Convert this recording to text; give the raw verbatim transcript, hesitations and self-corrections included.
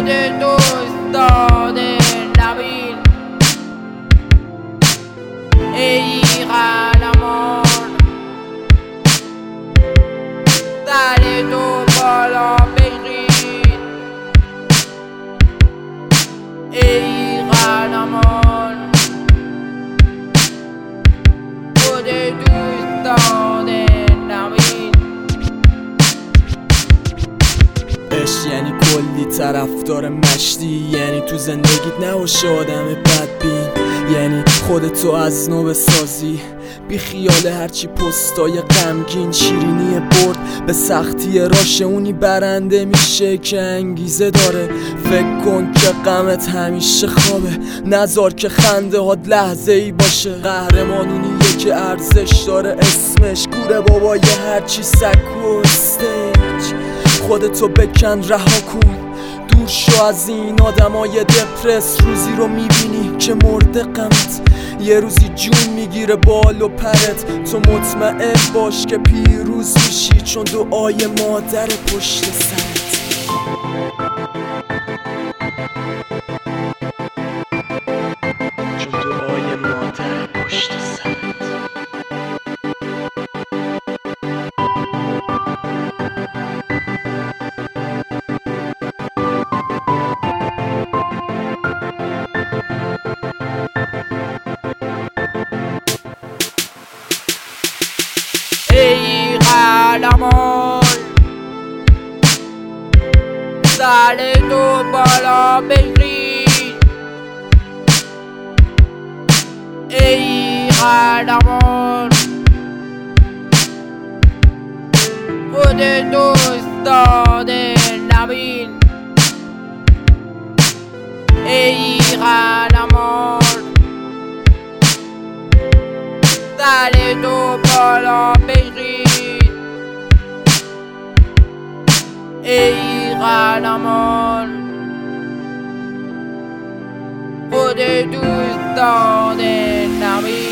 خود دوستان نبین ای قهرمان سر تو بالا بگیر ای قهرمان خود دوستان نبین. عشق یعنی کلی طرفدار مشتی، یعنی تو زندگیت نباشه آدم بدبین، یعنی خودتو از نو بسازی بی خیال هرچی پستای غمگین. شیرینی برد به سختی راش اونی برنده میشه که انگیزه داره. فکر کن که غمت همیشه خوابه، نذار که خنده هات لحظه ای باشه. قهرمانونیه که ارزش داره اسمش گوره بابای هرچی سکو استیج. خودتو بکن رها کن دور شو از این آدمای دپرس. روزی رو میبینی که مرده غمت یه روزی جون میگیره بال و پرت. تو مطمئن باش که پیروز میشی چون دعای مادر پشت سرت. چون دعای مادر پشت سرت. ای قهرمان سر تو بالا بگیر ای قهرمان خود دوستان نبین ای قهرمان سر تو بالا بگیر ای قهرمان خود دوستان نبین.